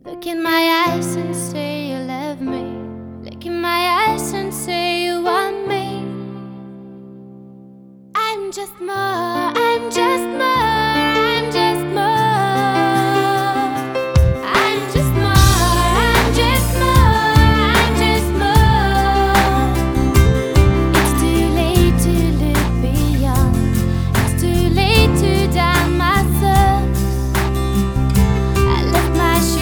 Look in my eyes and say you love me. Look in my eyes and say you want me. I'm just more